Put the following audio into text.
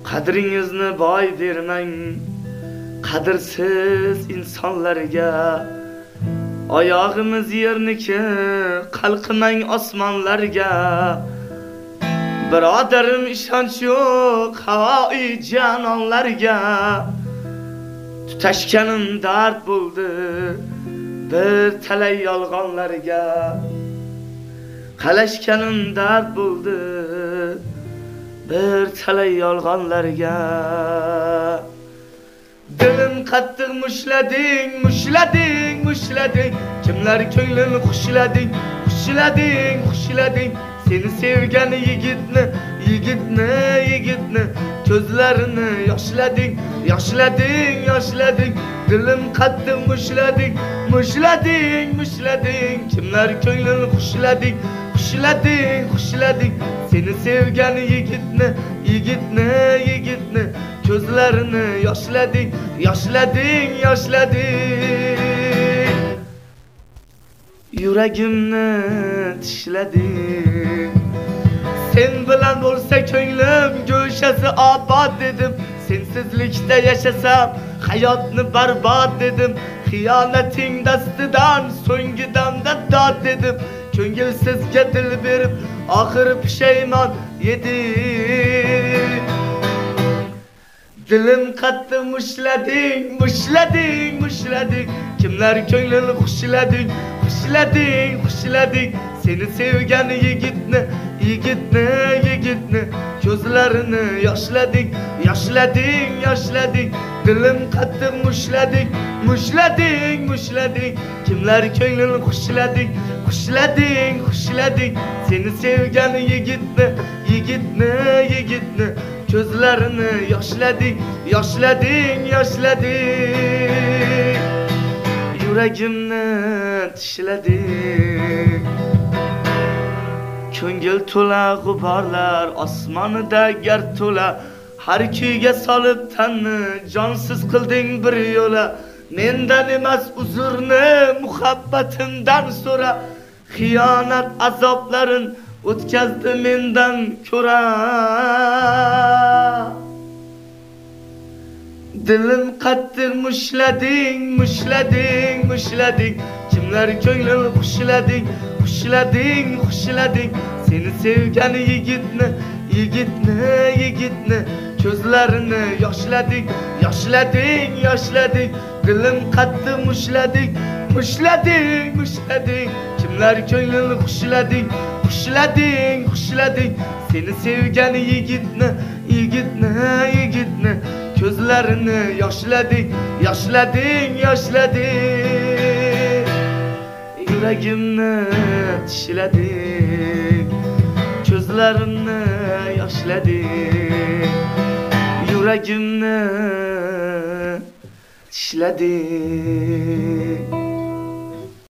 Qadringizni boy bermang qadrsiz insonlarga. Oyog'imiz yerniki qalqimang osmonlarga. Birodarim ishonch yo'q havoi janonlarga. Tutashganim dard bo'ldi bir talay yolg'onlarga. Qalashganim dard bo'ldi bir talay yolg'onlarga. Dilim qattiq mushlading, mushlading, mushlading. Kimlar ko'nglini xushlading, xushlading, xushlading. Seni sevgan yigitni, yigitni, yigitni ko'zlarini yoshlading, yoshlading, yoshlading. Dilim qattiq mushlading, mushlading, mushlading. Kimlar ko'nglini xushlading, xushlading, xushlading. Seni sevgan yigitni, yigitni, yigitni ko'zlarini yoshlading, yoshlading, yoshlading. Yuragimni tishlading. Sen bilan bo'lsa ko'nglim go'shasi obod dedim. Sensizlikda yashasam hayotni barbod dedim. Xiyonating dastidan so'nggi damda dod dedim. Ko'ngilsizga dil berib oxiri pushaymon yedim. Dilim qattiq mushlading, mushlading, mushlading. Kimlar ko'nglini xushlading, xushlading, xushlading. Seni sevgan yigitni, yigitni, yigitni ko'zlarini yoshlading, yoshlading, yoshlading. Dilim qattiq mushlading, mushlading, mushlading. Kimlar ko'nglini xushlading, xushlading, xushlading. Seni sevgan yigitni, yigitni, yigitni ko'zlarini yoshlading, yoshlading, yoshlading. Yuragimni tishlading. Ko'ngil to'la g'uborlar, osmonida gar to'la. Har kuyga solib tanni jonsiz qilding bir yo'la. Mendan emas uzrni muhabbatimdan so'ra. Xiyonat azoblarin o'tkazdi mendan ko'ra. Dilim qattiq mushlading, mushlading, mushlading. Kimlar ko'nglini xushlading, xushlading, xushlading. Seni sevgan yigitni, yigitni, yigitni ko'zlarini yoshlading, yoshlading, yoshlading. Dilim qattiq mushlading, mushlading, mushlading. Kimlar ko'nglini xushlading, xushlading, xushlading. Seni sevgan yigitni, yigitni, yigitni ko'zlarini yoshlading, yoshlading, yoshlading. Yuragimni tishlading, ko'zlarimni yoshlading. Yuragimni tishlading.